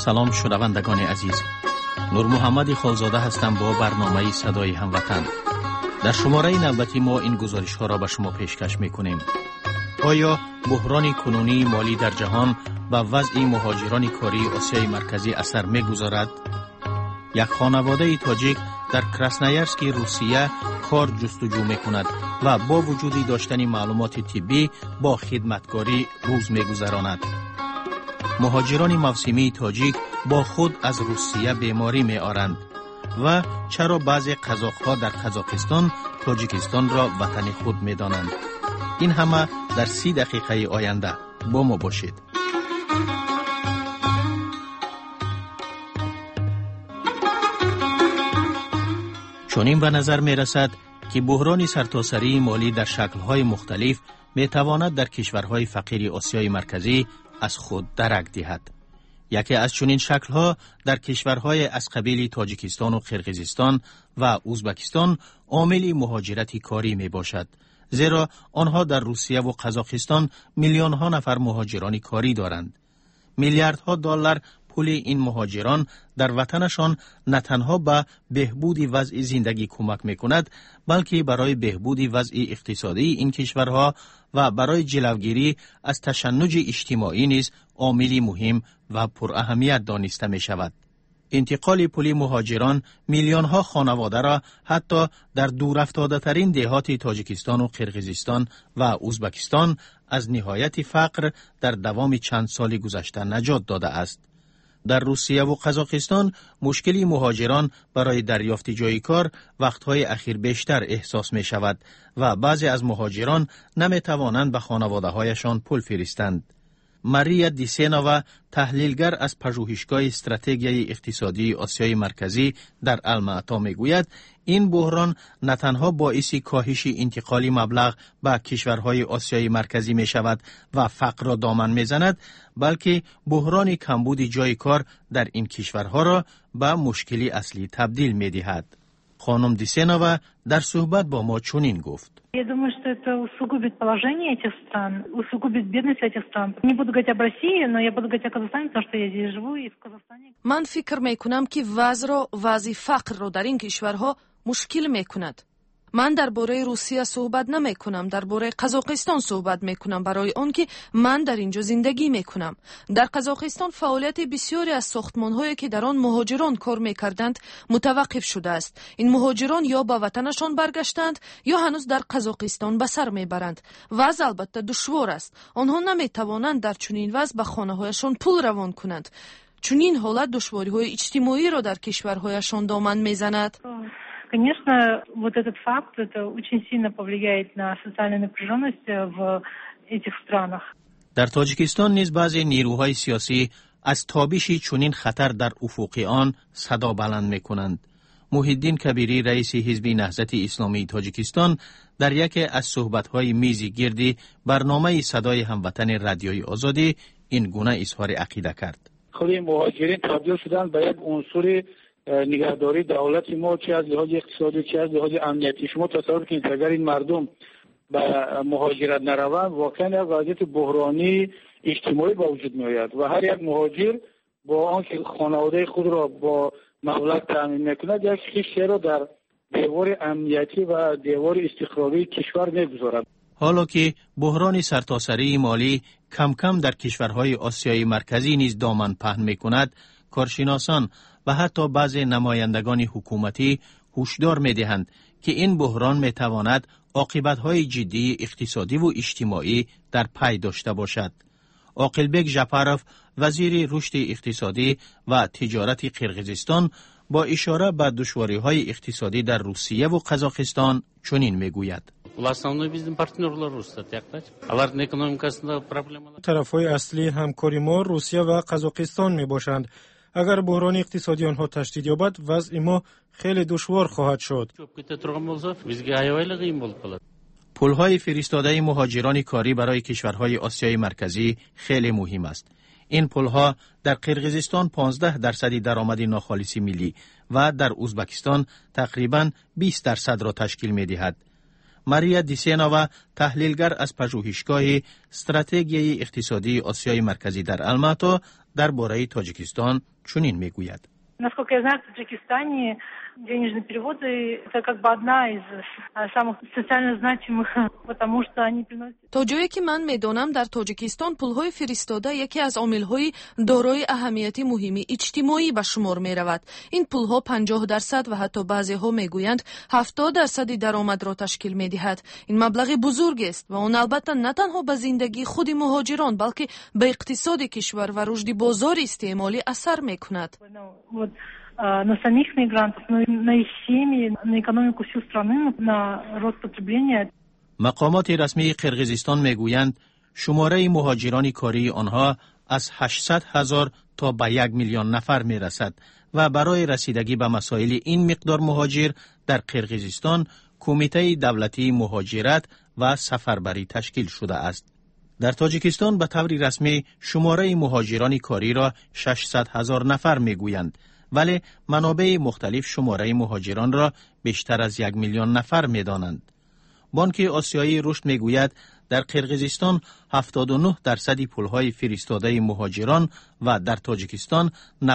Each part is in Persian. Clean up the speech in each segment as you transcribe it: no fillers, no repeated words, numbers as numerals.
سلام شنوندگان عزیز، نور محمد خالزاده هستم با برنامه صدای هموطن. در شماره نوبتی ما این گزارش ها را به شما پیشکش میکنیم. آیا بحران کنونی مالی در جهان و وضع مهاجران کاری آسیای مرکزی اثر میگذارد؟ یک خانواده تاجیک در کراسنایارسک روسیه کار جستجو میکند و با وجود داشتن معلومات طبی با خدمتکاری روز میگذراند. مهاجران موسمی تاجیک با خود از روسیه بیماری می آرند و چرا بعضی قزاق‌ها در قزاقستان تاجیکستان را وطن خود می دانند؟ این همه در 30 دقیقه آینده با ما باشید. چنین به نظر می رسد که بحران سرتاسری مالی در شکل‌های مختلف می تواند در کشورهای فقیر آسیای مرکزی از خود درک دهد. یکی از چنین شکل‌ها در کشورهای از قبیل تاجیکستان و قرقیزستان و ازبکستان عامل مهاجرت کاری می باشد، زیرا آنها در روسیه و قزاقستان میلیون‌ها نفر مهاجران کاری دارند. میلیاردها دلار پول این مهاجران در وطنشان نه تنها به بهبود وضع زندگی کمک می‌کند، بلکه برای بهبود وضع اقتصادی این کشورها و برای جلوگیری از تشنج اجتماعی نیز عاملی مهم و پراهمیت دانسته می‌شود. انتقال پول مهاجران میلیون‌ها خانواده را حتی در دورافتاده‌ترین دهات تاجیکستان و قرقیزستان و ازبکستان از نهایت فقر در دوام چند سال گذشته نجات داده است. در روسیه و قزاقستان مشکلی مهاجران برای دریافت جای کار وقتهای اخیر بیشتر احساس می شود و بعضی از مهاجران نمی توانند به خانواده هایشان پول فرستند. ماریا دیسینووا، تحلیلگر از پژوهشگاه استراتژی اقتصادی آسیای مرکزی در الماتا میگوید این بحران نه تنها باعث کاهش انتقال مبلغ به کشورهای آسیای مرکزی می شود و فقر را دامن می زند، بلکه بحران کمبود جای کار در این کشورها را به مشکلی اصلی تبدیل می دهد. خانم دیسینووا در صحبت با ما چنین گفت: Я думаю, что это усугубит положение этих стран, усугубит бедность этих стран. Не буду говорить об России, но я буду говорить о Казахстане, потому что я здесь живу и в Казахстане. من فکر میکنم که وضع فقر رو در این کشورها مشکل میکند. من درباره روسیه صحبت نمی کنم، درباره قزاقستان صحبت می کنم، برای آن که من در اینجا زندگی می کنم. در قزاقستان فعالیت بسیاری از ساختمان‌هایی که در آن مهاجران کار می‌کردند متوقف شده است. این مهاجران یا به وطنشان برگشتند یا هنوز در قزاقستان به سر میبرند. وضع البته دشوار است. آنها نمی‌توانند در چنین وضع به خانه‌هایشان پول روان کنند. چنین حالت دشواری‌های اجتماعی را در کشورهایشان دامن می‌زند. Конечно, вот этот факт, это очень сильно повлияет на социальную напряженность в этих странах. در تاجیکستان نیز بعضی نیروهای سیاسی از تابش چنین خطر در افق آن صدا بلند می‌کنند. محی الدین کبیری، رئیس حزب نهضت اسلامی تاجیکستان، در یکی از صحبت‌های میز گردی برنامه صدای هموطن رادیوی آزادی این گونه اظهار عقیده کرد: خود مهاجرین تبدیل شدن به یک عنصر نگهداری دولت ما، چه از لحاظ اقتصادی چه از لحاظ امنیتی. شما تصور کنید اگر این مردم به مهاجرت نروند، واقعا یک وضعیت بحرانی اجتماعی با وجود می آید و هر یک مهاجر با آنکه خانواده خود را با مبلغ تامین میکند، یک خیشی را در دیوار امنیتی و دیوار استقراری کشور میگذارد. حالا که بحران سرتاسری مالی کم کم در کشورهای آسیای مرکزی نیز دامن پهن میکند، کارشناسان و حتی بعضی نمایندگان حکومتی هشدار می‌دهند که این بحران می‌تواند عاقبت‌های جدی اقتصادی و اجتماعی در پی داشته باشد. عاقلبک ژاپاروف، وزیر رشد اقتصادی و تجارت قرقیزستان، با اشاره به دشواری‌های اقتصادی در روسیه و قزاقستان چنین می‌گوید: طرف‌های اصلی همکاری ما روسیه و قزاقستان می‌باشند. اگر بحران اقتصادی آنها تشدید یابد، وضع ما خیلی دشوار خواهد شد. پول‌های فرستاده مهاجران کاری برای کشورهای آسیای مرکزی خیلی مهم است. این پول‌ها در قرقیزستان 15% درآمد ناخالص ملی و در ازبکستان تقریباً 20% را تشکیل می‌دهد. ماریا دیسیناوا تحلیلگر از پژوهشگاه استراتژی اقتصادی آسیای مرکزی در الماتا درباره تاجیکستان چنین میگوید: Насколько я знаю, в Таджикистане денежные переводы – это как бы одна из самых социально значимых, потому что они приносят... تا جایی که من میدانم در تاجیکستان پولهای فرستاده یکی از عاملهای دارای اهمیت مهمی اجتماعی به شمار می رود. این پولها 50% و حتی بعضی ها میگویند 70% درآمد را تشکیل می دهد. این مبلغ بزرگ است و آن البته نه تنها به زندگی خود مهاجران بلکه به اقتصاد کشور و رشد بازار استعمالی اثر می کند. на самих мигрантов, на их семьи, на экономику всей страны, на рост потребления. مقامات رسمی قرقیزستان میگویند شماره مهاجران کاری آنها از 800,000 تا به 1 میلیون نفر میرسد و برای رسیدگی به مسائل این مقدار مهاجر در قرقیزستان کمیته دولتی مهاجرت و سفربری تشکیل شده است. در تاجیکستان به طور رسمی شماره مهاجران کاری را 600,000 نفر میگویند، ولی منابع مختلف شماره مهاجران را بیشتر از 1 میلیون نفر می‌دانند. بانک آسیایی رشد میگوید در قرقیزستان 79% پولهای فرستاده مهاجران و در تاجیکستان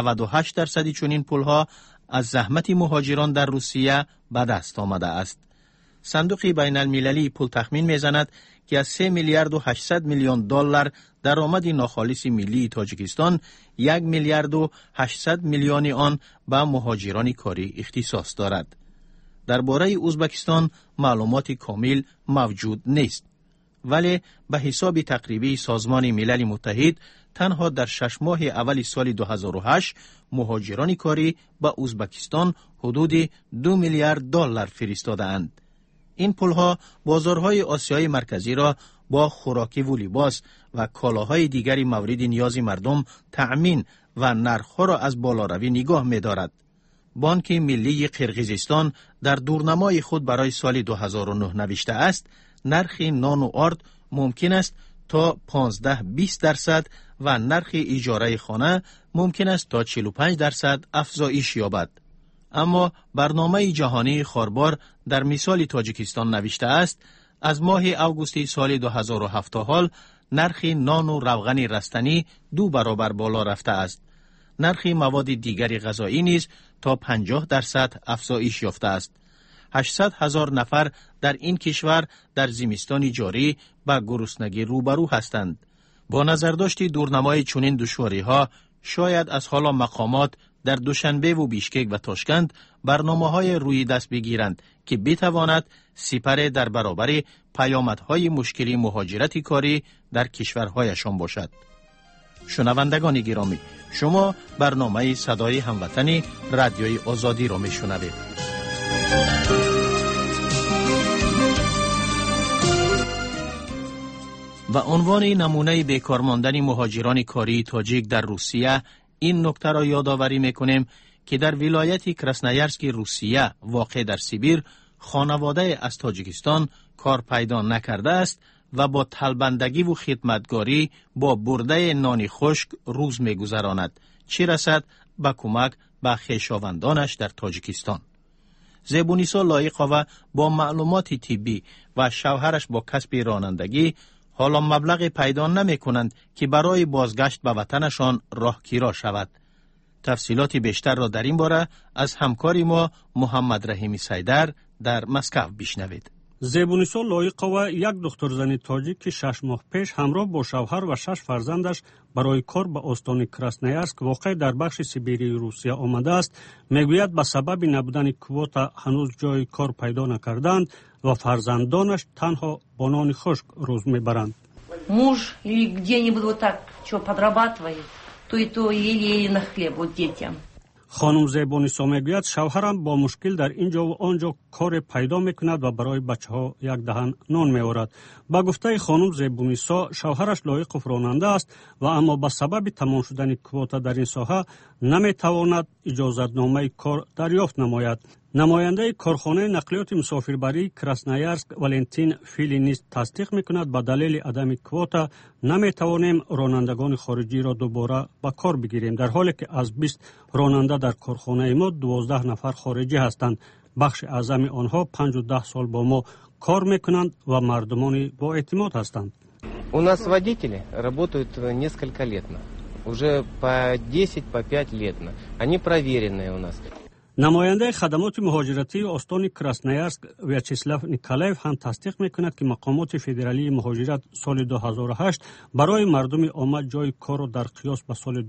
98% چنین پولها از زحمت مهاجران در روسیه به دست آمده است. صندوق بین المللی پول تخمین میزند که از 3 میلیارد و 800 میلیون دلار درآمد ناخالص ملی تاجیکستان 1 میلیارد و 800 میلیون آن به مهاجران کاری اختصاص دارد. درباره ازبکستان معلومات کامل موجود نیست، ولی به حساب تقریبی سازمان ملل متحد تنها در 6 ماه اول سال 2008 مهاجران کاری به ازبکستان حدود 2 میلیارد دلار فرستاده اند. این پولها بازارهای آسیای مرکزی را با خوراکی و لباس و کالاهای دیگری مورد نیاز مردم تأمین و نرخ‌ها را از بالاروی نگاه می‌دارد. بانک ملی قرقیزستان در دورنمای خود برای سال 2009 نوشته است نرخ نان و آرد ممکن است تا 15-20% و نرخ اجاره خانه ممکن است تا 45% افزایش یابد. اما برنامه جهانی خاربار در مثال تاجیکستان نوشته است از ماه اوگوست سال 2007 تا حال نرخ نان و روغن رستنی 2 برابر بالا رفته است. نرخ مواد دیگر غذایی نیز تا 50% افزایش یافته است. 800,000 نفر در این کشور در زمستان جاری با گرسنگی روبرو هستند. با نظرداشت دورنمای چنین دشواری‌ها شاید از حالا مقامات در دوشنبه و بیشکک و تاشکند برنامه‌های روی دست بگیرند که بتواند سپر در برابر پیامدهای مشکلی مهاجرت کاری در کشورهایشان باشد. شنوندگان گرامی، شما برنامه صدای هموطنی رادیوی آزادی را میشنوید. و عنوان نمونه بیکار ماندن مهاجران کاری تاجیک در روسیه این نکته را یادآوری میکنیم که در ولایت کراسنایارسک روسیه واقع در سیبیر خانواده از تاجیکستان کار پیدا نکرده است و با طلبندگی و خدمتگاری با برده نان خشک روز میگذراند، چه رسد به کمک به خویشاوندانش در تاجیکستان. زیبونیسا لایقاوا با معلومات طبی و شوهرش با کسب رانندگی حالا مبلغ پیدا نمی کنند که برای بازگشت به وطنشان راهگیرا شود. تفصیلات بیشتر را در این باره از همکاری ما محمد رحیمی سیدر در مسکو بشنوید. زیبونیسا لایقاوا یک دختر زن تاجیک که 6 ماه پیش همراه با شوهر و 6 فرزندش برای کار به استان کراسنایارسک واقع در بخش سیبیری روسیه آمده است، میگوید به سبب نبودن کواتا هنوز جای کار پیدا نکردند و فرزندانش تنها با نان خشک روز میبرند. Муж или где-нибудь вот так что подрабатывает, то и еле на хлеб вот детям. خانم زیبونیسا میگوید شوهرم با مشکل در اینجا و آنجا کار پیدا میکند و برای بچه ها یک دهن نان میآورد. با گفته خانم زیبونیسا شوهرش لایق راننده است و اما به سبب تمام شدن کواتا در این ساحه نمیتواند اجازتنامه کار دریافت نماید. نماینده کارخانه نقلیات مسافربری کراسنایارسک والنتین فیلی نیز تصدیق میکند به دلیل عدم کواتا نمیتوانیم رانندگان خارجی را دوباره به کار بگیریم، در حالی که از 20 راننده در کارخانه ما 12 نفر خارجی هستند. بخش اعظم آنها 5 و 10 سال با ما کار میکنند و مردمان با اعتماد هستند. У нас водители работают несколько лет. Уже по 10, по 5 лет. Они проверенные у нас. نماینده خدمات مهاجرتی استان کراسنویارسک ویاچسلاو نیکولایف هم تصدیق میکند که مقامات فدرالی مهاجرت سال 2008 برای مردم آمد جای کار را در قیاس به سال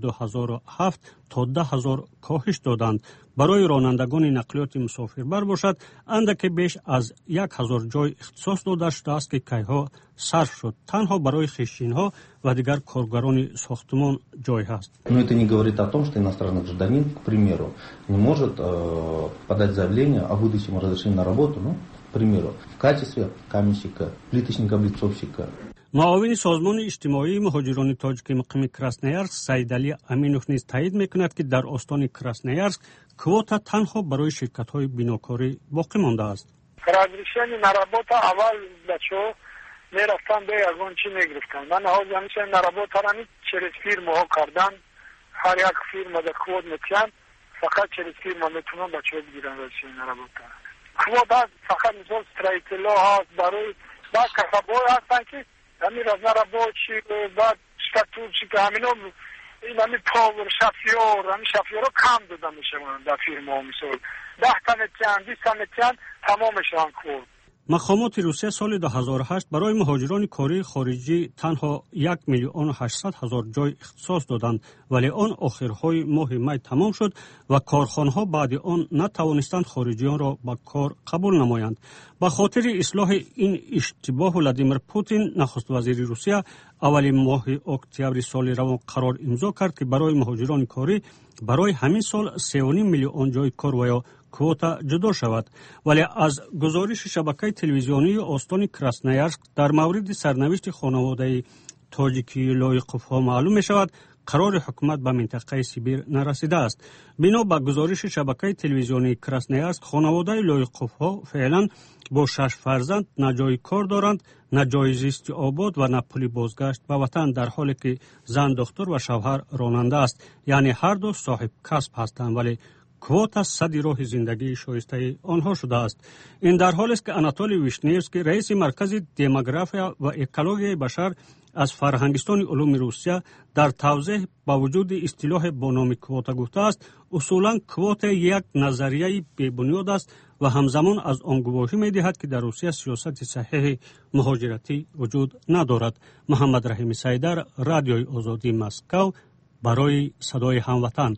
2007 تا 10,000 کاهش دادند. برای رانندگان نقلیات مسافربر باشد اندک بیش از 1,000 جای اختصاص داده شده است که کیها صرف شد. تنها برای خشچین‌ها و دیگر کارگران ساختمان جای هست. Но это не говорит о том, что иностранный гражданин, к примеру, не может подать заявление о выдаче ему разрешения на работу, к примеру, в качестве каменщика, плиточника-облицовщика. معاون سازمان اجتماعی مهاجران تاجیک مقیم کراسنویارسک سیدعلی امینوف نیز تایید میکند که در استان کراسنویارسک کوتا تنها برای شرکت‌های بیناکاری باقی مانده است. разрешение на работу اول بچو میرفتن به ازون چی میگرفتن. من ها همیشه на работу رانی через фирму ها کردن. هر یک фирма در کود میتیان فقط через фирма میتونن بچو بگیرن разрешение на работу. کوتا فقط مثل строителя هست برای بعد کسب‌های هستن که همین از نرابوچی بعد شتاتورچی که همینو این همین پاور شفیور همین شفیور رو کم داده میشه در فیرما میسول 10 تنتیان 20 تنتیان تمامشان کرد. مقامات روسیه سال 2008 برای مهاجران کاری خارجی تنها 1,800,000 جای اختصاص دادند ولی آن آخرهای ماه می تمام شد و کارخانه‌ها بعد آن نتوانستند خارجیان را به کار قبول نمایند. به خاطر اصلاح این اشتباه ولادیمیر پوتین نخست وزیر روسیه اول ماه اکتبر سال روان قرار امضا کرد که برای مهاجران کاری برای همین سال 3.5 میلیون جای کار و یا کوتا جدا شود. ولی از گزارش شبکه تلویزیونی استان کراسنویارسک در مورد سرنوشت خانواده تاجیکی لایقوف‌ها معلوم می شود قرار حکومت به منطقه سیبیر نرسیده است. بنا به گزارش شبکه تلویزیونی کراسنویارسک خانواده لایقوف‌ها فعلا با 6 فرزند نه جای کار دارند، نه جای زیست آباد و نه پول بازگشت به وطن، در حالی که زن دختر و شوهر راننده است، یعنی هر دو صاحب کسب هستند ولی کوتا صد راه زندگی شایسته آنها شده است. این در حالی است که آناتولی ویشنیوسکی رئیس مرکز دموگرافیا و اکولوژی بشر از فرهنگستان علوم روسیه در توضیح با وجود اصطلاح با نام کوتا گفته است اصولا کوتا یک نظریه بی‌بنیاد است و همزمان از آن گواهی می‌دهد که در روسیه سیاست صحیح مهاجرتی وجود ندارد. محمد رحیم سیدر، رادیوی آزادی مسکو، برای صدای هموطن.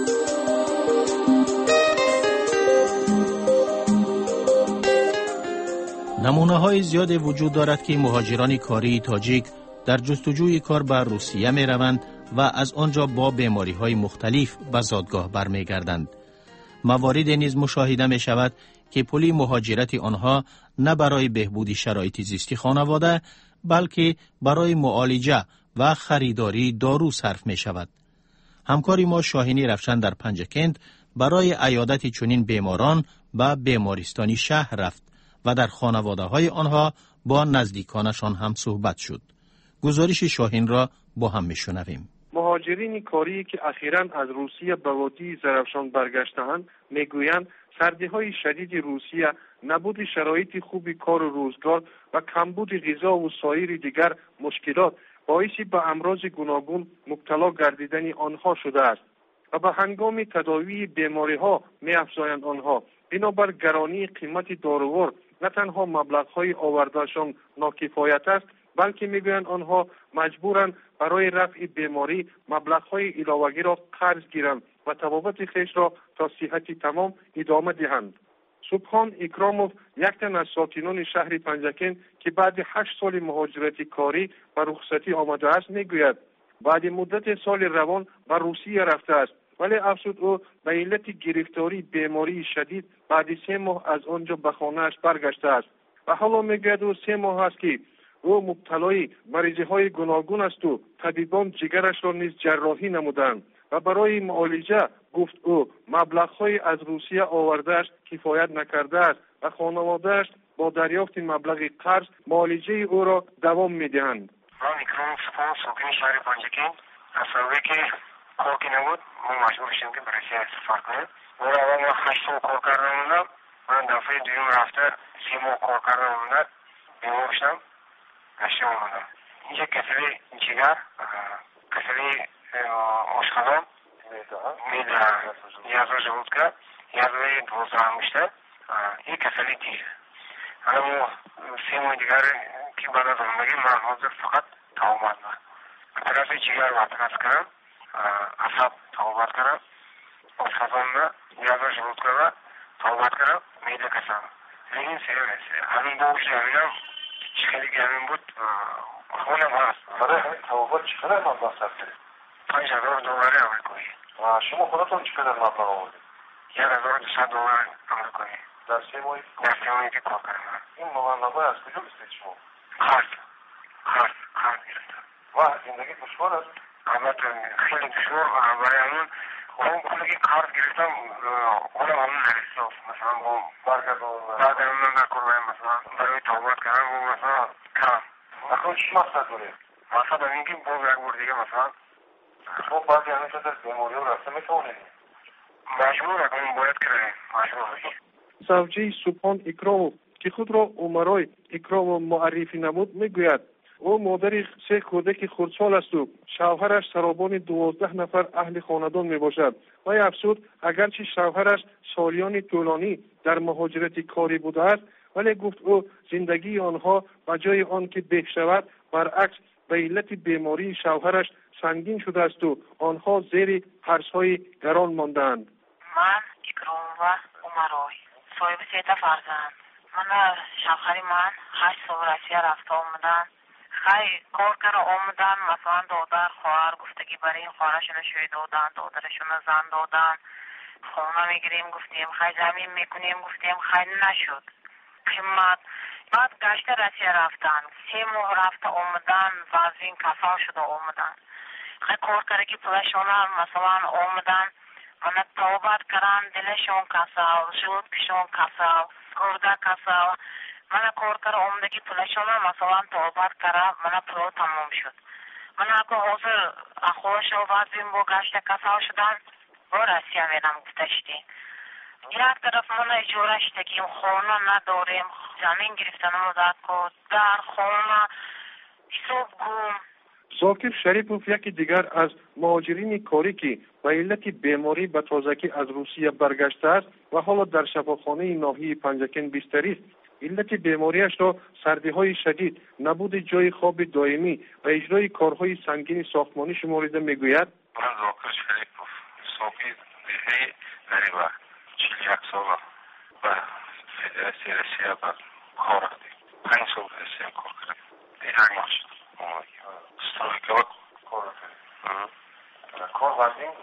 نمونه‌های زیاد وجود دارد که مهاجران کاری تاجیک در جستجوی کار به روسیه می روند و از آنجا با بیماری‌های مختلف به زادگاه برمیگردند. مواردی نیز مشاهده می شود که پول مهاجرت آنها نه برای بهبود شرایط زیستی خانواده بلکه برای معالجه و خریداری دارو صرف می شود. همکاری ما شاهینی رفشن در پنجکند برای عیادت چنین بیماران به بیمارستانی شهر رفت و در خانواده های آنها با نزدیکانشان هم صحبت شد. گزارش شاهین را با هم میشنویم. مهاجرین کاری که اخیراً از روسیه به وادی زرافشان برگشتند میگویند سردی‌های شدید روسیه، نبود شرایط خوب کار و روزگار و کمبود غذا و سایر دیگر مشکلات باعث به امراض گوناگون مبتلا گردیدن آنها شده است و به هنگام تداوی بیماری‌ها می‌افزایند آنها. بنابر گرانی قیمت داروور نه تنها مبلغ‌های آوردهشان ناکفایت است بلکه میگویند آنها مجبورند برای رفع بیماری مبلغ‌های علاوه‌ای را قرض گیرند و طبابت خویش را تا صحت تمام ادامه دهند. سبحان اکراموف، یک تن از ساکنان شهر پنجکند که بعد 8 سال مهاجرت کاری و رخصتی آمده است میگوید بعد مدت سال روان به روسیه رفته است ولی افسوس او به علت گرفتاری بیماری شدید بعد 3 ماه از آنجا به خانه‌اش برگشته است و حالا میگوید او 3 ماه است که او مبتلای مریضی‌های گوناگون است و طبیبان جگرش را نیز جراحی نمودند و برای معالجه گفت او مبلغ‌های از روسیه آورده‌اش کفایت نکرده است و خانواده‌اش با دریافت مبلغ قرض معالجه او را دوام می‌دهند. من می‌خوام سوکن شهر پنجکند از سالی که کار نبود ما مجبور شدیم که به روسیه سفر کنیم. اول ما 8 سال کار کردم من دفعه دوم رفته 3 ماه کار کردم اونجا بیمار شدم نشم اومدم اینجا کسری جگر کسری آشقلان میده یازوش بود که یازوی 12 هم میشته این کسری دیگه اما 3 ماه دیگر که بعد از زندگی من حاضر فقط توبت کنم طرف جگر وطنت کردم اصاب توبت کردم آشقلان یازوش بود که توبت کردم میده کسم لیکن سیره نیست همین بوش جمعیدم خیلی گرمین بود خونم هست برای همین توبت چقدر مبلغ صرف کردید؟ $5,000 آمریکایی. شما خودتون چقدر مبلغ آوردید؟ $1,200 آمریکایی. در 3 ماهی که کار کردم. این مبلغ از کجا بستید شما؟ قرض گرفتم. و زندگی دشوار است؟ البته خیلی دشوار برای همون اون پولی که قرض گرفتم اونم همون نرسید مثلا با بعد همون نکر مثلا برای توبت کردن و مثلا کم اکنون چی مقصد دارید؟ مقصد هم این که باز یک بار دیگه مثلا شما بعضی همیشه در بیماری ها رفته میتونید؟ مجبور اکنون باید کرده مجبور باشید. سوجی سبحان اکراموف که خود را عمرای اکراموف معرفی نمود میگوید او مادر 3 کودک خردسال است و شوهرش سرابان 12 نفر اهل خاندان می باشد. و افسود اگرچه شوهرش سالیان طولانی در مهاجرت کاری بوده است ولی گفت او زندگی آنها به جای آن که به شود برعکس به علت بیماری شوهرش سنگین شده است و آنها زیر حرص‌های گران ماندند. من اکراموف عمرای صاحب 3 فرزند من شوهر من 8 سال روسیه رفته آمدن خیلی کار کرده آمدن مثلا دادر خواهر گفتگی برای این خواهرشون شوی دادن دادرشون زن دادن خونه میگیریم گفتیم خیلی زمین میکنیم گفتیم خیلی نشد قیمت بعد گشت روسیه رفتن 3 ماه رفته آمدن وزین کسال شده آمدن خیلی کار کرده که پولشون مثلا آمدن من توبت کردن دلشون کسال جودکشون کسال گرده کسال من کار کرده اومدگی پولشون مثلا توبت کرده من پول تمام شد من اگه حاضر اخوش و وزین با گشت کسال شدن با روسیه میرم گفتشتی یک طرف من اجاره شدگیم خونه نداریم زمین گرفتن مدد کد در خونه حساب گم. زاکر شریپوف یکی دیگر از مهاجرین کاری که به علت بیماری به تازگی از روسیه برگشته است و حالا در شفاخانه ناحیه پنجکن بستری است. علت بیماریش را سردی‌های شدید، نبود جای خواب دائمی و اجرای کارهای سنگین ساختمانی شمرده میگوید. من زاکر شریپوف ساقی دهه غریبه 41 ساله و فدراسیون روسیه با کار کردیم 5 سال روسیه کار کردیم دیگر ماه شد استرایکا کار کردیم کار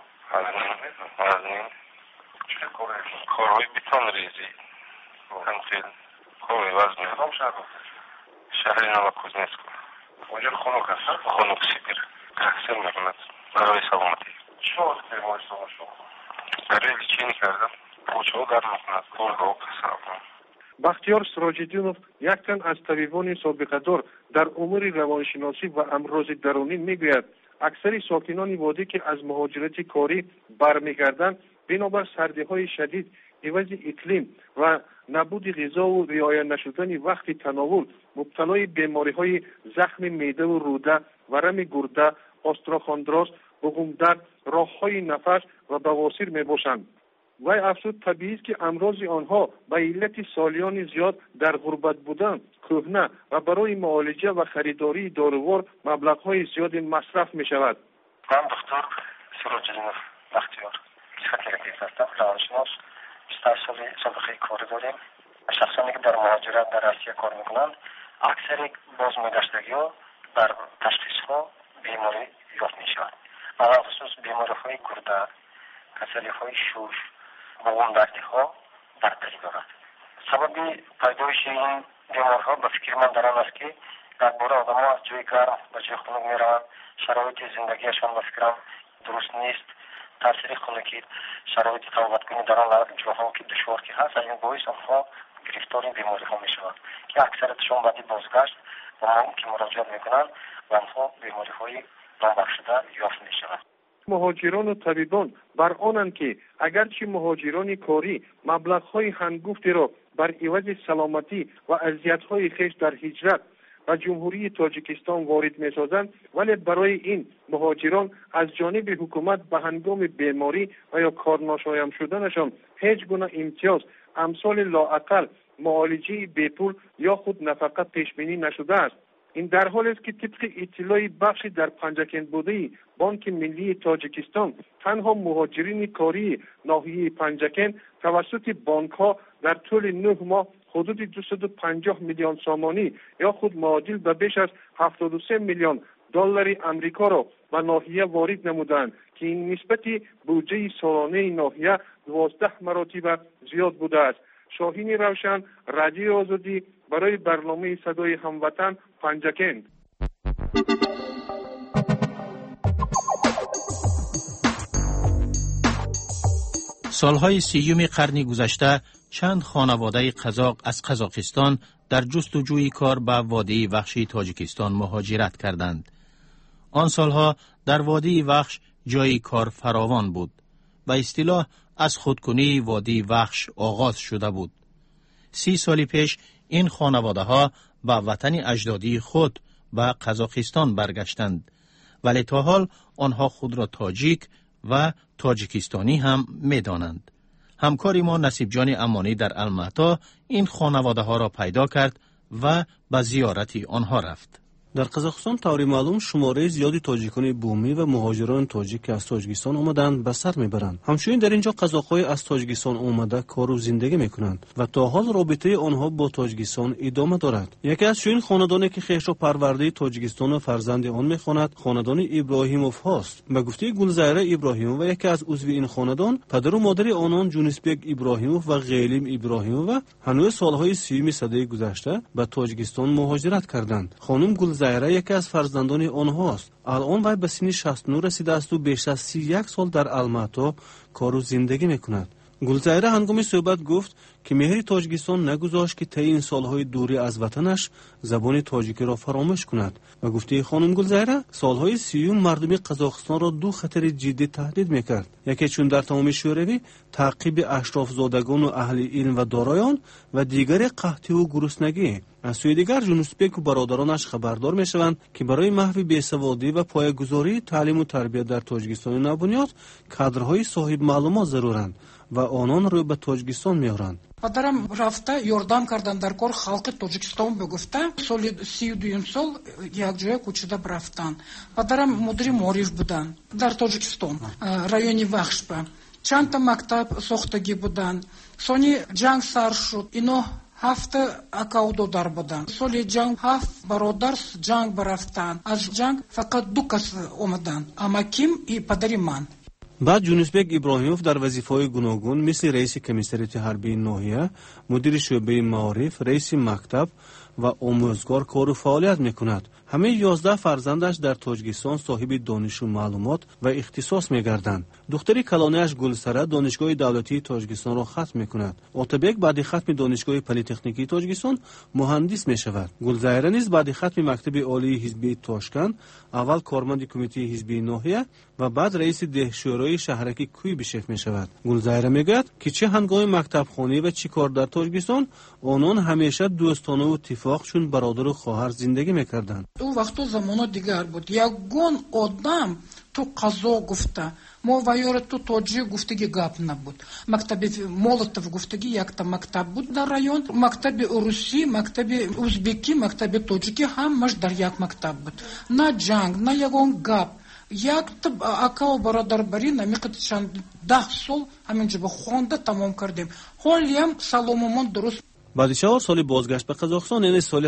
وزنین چه کارهای بیتان ریزی تنقیل کار وزنین شهر نوکوزنسکو اونجا خونوک هست خونوک سیبیر تحصیل میکند برای سلامتی چه وقت بیماری سلامت شما؟ برای لیچینی کردم پوچه ها در میکند گرگه ها کساب بختیار سراج‌الدینوف یک تن از طبیبان سابقه دار در امور روانشناسی و امراض درونی میگوید اکثر ساکنان وادی که از مهاجرت کاری برمیگردند بنابر سردی‌های شدید عوض اقلیم و نبود غذا و رعایت نشدن وقت تناول مبتلای بیماری‌های زخم معده و روده، ورم گرده، استخواندراز، بغم-درد، راه‌های نفس و بواسیر میباشند. و افسود طبیعی است که امراض آنها به علت سالیان زیاد در غربت بودن کهنه و برای معالجه و خریداری داروار مبلغ‌های زیاد مصرف می شود. من دکتر سراج‌الدینوف بختیار پسیاتریست هستم، روانشناس. 28 سال سابقه کاری داریم. شخصانی که در مهاجرت در روسیه کار میکنند اکثر بازمیگشتگی‌ها در تشخیص‌ها بیماری یافت می‌شود. علل خصوص بیماری‌های گرده، کسلی‌های شوش بغم-دردی‌ها برتری دارد. سبب پیدایش این بیماری‌ها به فکر من در آن است که درباره آدم‌ها از جای گرم به جای خنک می‌روند، شرایط زندگیشان به فکرم درست نیست، تاثیر خنکی شرایط توبت‌کنی در آن جاها که دشوار که هست، این باعث آنها گرفتار این بیماری‌ها می‌شوند که اکثرشان بعد بازگشت با ما که مراجعه می‌کنند و آنها بیماری‌های نابخشوده یافت می‌شوند. مهاجران و طبیبان بر آنند که اگرچه مهاجران کاری مبلغ‌های هنگفتی را بر عوض سلامتی و اذیت‌های خویش در هجرت و جمهوری تاجیکستان وارد می‌سازند، ولی برای این مهاجران از جانب حکومت به هنگام بیماری و یا کارناشایان شدنشان هیچ گونه امتیاز امثال لااقل معالجه بیپول یا خود نفقه پیش بینی نشده است. این در حالی است که طبق اطلاع بخشی در پنجکند بوده بانک ملی تاجیکستان، تنها مهاجرین کاری ناحیه پنجکند توسط بانک‌ها در طول 9 ماه حدود 250 میلیون سامانی یا خود معادل به بیش از 73 میلیون دلار امریکا را به ناحیه وارد نمودند که این نسبت بودجه سالانه ناحیه 12 مراتب زیاد بوده است. شاهین روشن، رادیو آزادی، برای برنامه صدای هموطن، پنجکند. سالهای 30 قرن گذشته چند خانواده قزاق از قزاقستان در جستجوی کار به وادی وحشی تاجیکستان مهاجرت کردند. آن سالها در وادی وحش جای کار فراوان بود. به اصطلاح از خودکنی وادی وحش آغاز شده بود. 30 سال پیش این خانواده ها به وطن اجدادی خود به قزاقستان برگشتند، ولی تا حال آنها خود را تاجیک و تاجیکستانی هم می دانند. همکاری ما نصیب جان امانی در المعطا این خانواده ها را پیدا کرد و به زیارت آنها رفت. در قزاقستان طوری معلوم شماره زیادی تاجیکان بومی و مهاجران تاجیک که از تاجیکستان آمدند به سر میبرند. همچنین در اینجا قزاق‌های از تاجیکستان آمده کار و زندگی میکنند و تا حال رابطه آنها با تاجیکستان ادامه دارد. یکی از چنین خاندانی که خویش را پرورده تاجیکستان و فرزند آن میخواند خاندان ابراهیموف هاست. به گفته گلزهره ابراهیموف و یکی از عضو این خاندان، پدر و مادر آنان جونسبک ابراهیموف و غیلیم ابراهیموف هنوز سالهای 30 سده گذشته به تاجیکستان مهاجرت کردند. خانم گلزهره یکی از فرزندان آنهاست. الان وی به سن 69 رسیده است و بیش از 31 سال در المعطا کار و زندگی میکند. گلزهره هنگام صحبت گفت که مهر تاجیکستان نگذاشت که طی این سالهای دوری از وطنش زبان تاجیکی را فراموش کند و گفته خانم گلزهره سالهای 30 مردم قزاقستان را دو خطر جدی تهدید میکرد. یکی چون در تمام شوروی تعقیب اشراف زادگان و اهل علم و دارایان و دیگر قحطی و گرسنگی. از سوی دیگر جونسبک و برادرانش خبردار میشوند که برای محو بیسوادی و پایه‌گذاری تعلیم و تربیت در تاجیکستان نبنیاد کادرهای صاحب معلومات ضرورند و آنان رو به تاجیکستان میارند. پدرم رفته یاردам کردن در کار خلق تاجیکستان بگفته سال 32 سال یک جای کوچیده برفتن. پدرم مدیر معارف بودن در تاجیکستان رایونی وحش به چند تا مکتب ساختگی بودن. سونی جنگ سر شد اینا 7 اکا و دادر بودن. سال جنگ 7 برادر جنگ برفتن. از جنگ فقط 2 کس اومدن، اماکیم ای پدری من. بعد جونسبک ابراهیموف در وظیفه‌های گوناگون مثل رئیس کمیسریت حربی ناحیه، مدیر شعبه معارف، رئیس مکتب و آموزگار کار و فعالیت میکند. همه 11 فرزندش در تاجیکستان صاحب دانش و معلومات و اختصاص میگردند. دختری کلانه‌اش گلسره دانشگاه دولتی تاجیکستان را ختم میکند. آتابک بعد ختم دانشگاه پلی‌تکنیکی تاجیکستان مهندس میشود. گلزهره نیز بعد ختم مکتب عالی حزبی تاشکند اول کارمند کمیته حزبی ناحیه و بعد رئیس دهشورای شهرکی کویبشف میشود. گلزهره میگوید که چه هنگام مکتب خانه و چه کار در تاجیکستان آنان همیشه دوستانه و اتفاق چون برادر و خواهر زندگی میکردند. اون وقت زمانه دیگر بود. یگان آدم تو قزاق گفته ما ویار تو تاجیک گفتگی گپ نبود. مکتب مولتوف گفتگی یک تا مکتب بود در رایون، مکتب روسی، مکتب ازبکی، مکتب تاجیکی همش در یک مکتب بود. نه جنگ نه یگان گپ. یک تا اکا و برادر بری نمیقد چند 10 سال همینجا به خونده تمام کردیم. حالیم سلاممون درست. بعد 4 سال بازگشت به قزاقستان یعنی سال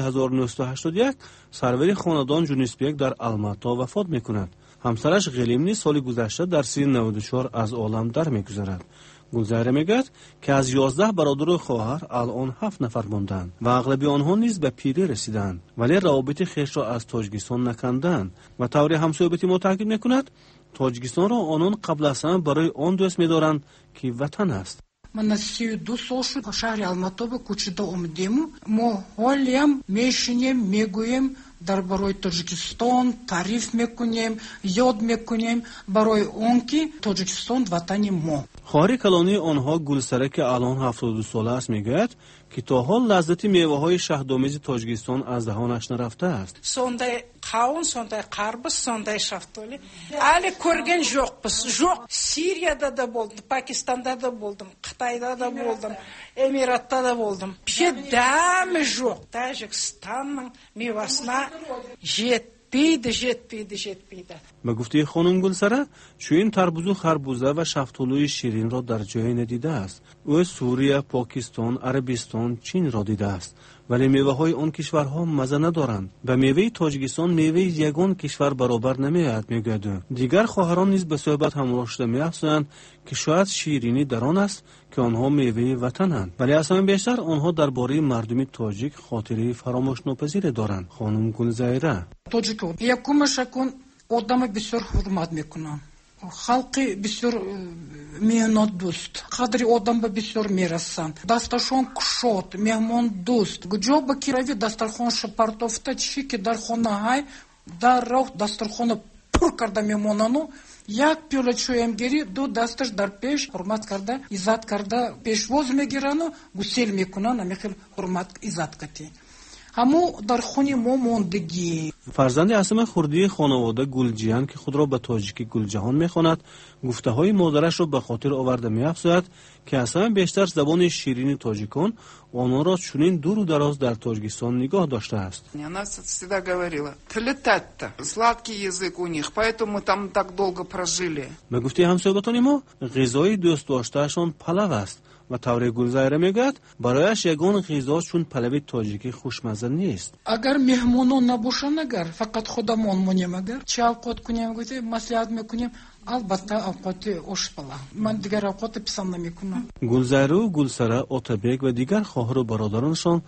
1981 سرور خاندان جونسبک در المعطا وفات میکند. همسرش غیلیم نیز سال گذشته در سن 94 از عالم در میگذرد. گلزهره میگوید که از 11 برادر و خواهر الان 7 نفر ماندند و اغلب آنها نیز به پیری رسیدند ولی روابط خویش را از تاجیکستان نکندند و طوری همصحبتی ما تاکید میکند تاجیکستان را آنان قبل از همه برای آن دوست میدارند که وطن است. من 32 سال شد شهر المعطا به کوچیده اومدیم. ما حالیم میشینیم میگوییم در برای تاجیکستان تعریف میکنیم، یاد میکنیم برای اون که تاجیکستان وطن ما. خواهر کلانی آنها گلسره که الان 72 ساله است میگوید که تا حال لذت میوه‌های شهدآمیز تاجیکستان از دهانش نرفته است. Сондай қауын, сондай қарбыз, сондай шафтоли. Әлі көрген жоқпыз. Жоқ. Сирияда да болдым, Пакистанда да болдым, Қытайда да болдым, Эмиратта да болдым. Бізге дәмі жоқ. Тәжікстанның мевасына жетпейді. به گفته خانم گلسره چون تربوز و خربوزه و شفتالوی شیرین را در جای ندیده است. او سوریه، پاکستان، عربستان، چین را دیده است، ولی میوه های آن کشورها مزه ندارند. به میوه تاجیکستان میوه یگان کشور برابر نمیآید میگوید. دیگر خواهران نیز به صحبت همراه شده میافزایند که شاید شیرینی در آن است که آنها میوه وطنند، ولی اصلا بیشتر آنها درباره مردم تاجیک خاطره فراموش ناپذیر دارند. خانم گلزایره تاجیکان یکمشکون odamı بسیار hürmet میکنم. Halkı بسیار میانات دوست. قدری odamı بسیار میرسن. دستشون کشاد، میهمان دوست. گجا با کیروی دسترخوان شپارتوفته چی که در خانه های در راه دسترخوان پر کرده میمونانو یک پیاله چویم گیری دو دستش در پیش حرمت کرده عزت کرده پیشواز میگیرن و گسیل میکنن همیخیل حرمت عزت کتی. همو در خونی ما موندگی. فرزند اسم خردی خانواده گلجیان که خود را به تاجیکی گلجهان میخواند گفته های مادرش را به خاطر آورده میافزاید که اصلا بیشتر زبان شیرین تاجیکان آنها را چنین دور و دراز در تاجیکستان نگاه داشته است. Она всегда говорила: "Летать-то сладкий язык у них, поэтому там так долго прожили". به گفته همسایگان ما غذای دوست داشتهشان پلو است و طور گلزایره میگوید برایش یگان غذا چون پلو تاجیکی خوشمزه نیست. اگر مهمونان نباشن اگر فقط خودمون مونیم اگر چه اوقات کنیم گفته مصلحت میکنیم البته اوقات آشپزی من دیگر اوقات پسند نمیکنم. گلزایره و گلسره آتابک و دیگر خواهر و برادرانشان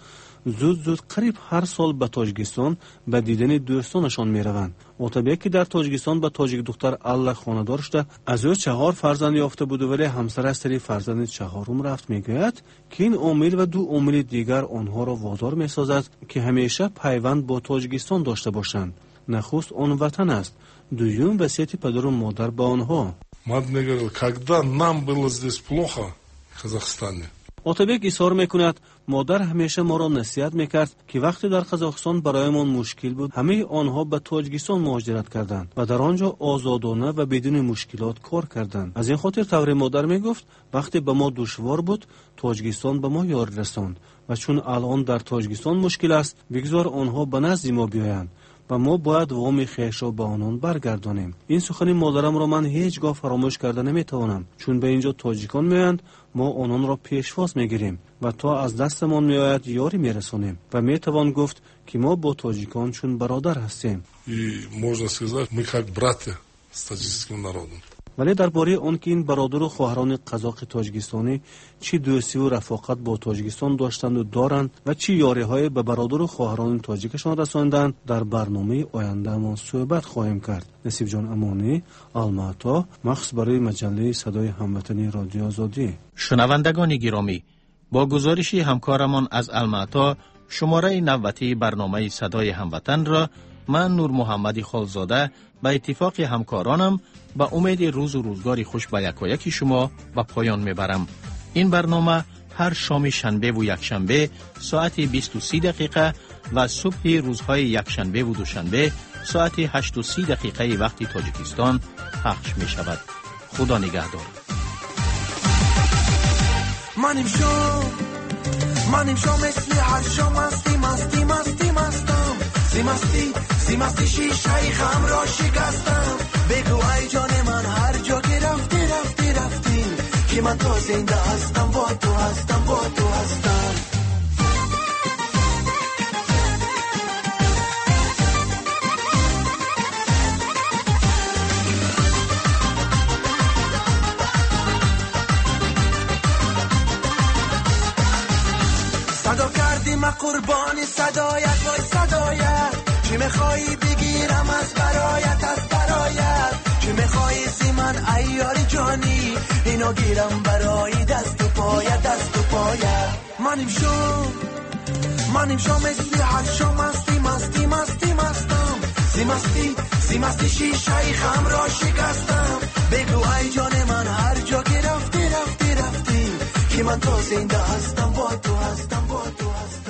زود قریب هر سال به تاجیکستان به دیدن دوستانشان میروند. آتابک که در تاجیکستان به تاجیک دختر الله خانه‌دار شده از او 4 فرزند یافته بود ولی همسر از طریق فرزند 4م رفت میگوید که این عامل و 2 عامل دیگر آنها را وادار میسازد که همیشه پیوند با تاجیکستان داشته باشند. نخست آن وطن است، دوم وصیت پدر و مادر به آنها. Мать мне говорила, когда нам было здесь плохо в Казахстане. آتابک اصرار میکند مادر همیشه ما را نصیحت میکرد که وقتی در قزاقستان برایمان مشکل بود همه آنها به تاجیکستان مهاجرت کردند و در آنجا آزادانه و بدون مشکلات کار کردند. از این خاطر طور مادر میگفت وقتی به ما دشوار بود تاجیکستان به ما یار رساند و چون الان در تاجیکستان مشکل است بگذار آنها به نزد ما بیایند و ما باید وام خویش را به آنان برگردانیم. این سخن مادرم را من هیچگاه فراموش کرده نمیتوانم، چون به اینجا تاجیکان میآیند ما آنان را پیشواز میگیریم و تا از دستمان میآید یاری میرسانیم و میتوان گفت که ما با تاجیکان چون برادر هستیم. можно сказать мы как братья с таджикским народом. ولی درباره آن که این برادر و خواهران قزاق تاجیکستانی چی دوستی و رفاقت با تاجیکستان داشتند و دارند و چی یاری‌های به برادر و خواهران تاجیکشان رساندند در برنامه آینده ما صحبت خواهیم کرد. نصیب جان امانی، آلماتا، مخصوص برای مجله صدای هموطنی رادیو آزادی. شنوندگان گرامی، با گزارش همکارمان از آلماتا شماره نوبتی برنامه صدای هموطن را من نور محمدی خالزاده به اتفاق همکارانم با امید روز و روزگاری خوش به یکایک شما به پایان میبرم. این برنامه هر شام شنبه و یکشنبه ساعت 20:30 و صبح روزهای یکشنبه و دوشنبه ساعت 8:30 وقت تاجیکستان پخش می شود. خدا نگهدار. منیم شو مثل هر شام مستی شیشه خم را شکستم. بگو ای جان من هر جا که رفتی که من تا زنده هستم با تو هستم. صدا کردیم قربانی صدایت وای صدایت چی میخوایی بگیرم از برایت چی میخوایی سی من ایاری جانی اینو گیرم برای دست و پایت منیم شو مثل هر شو مستی زیمستی شیشه خم را شکستم. بگو ای جان من هر جا که رفتی که من تا زنده هستم با تو هستم.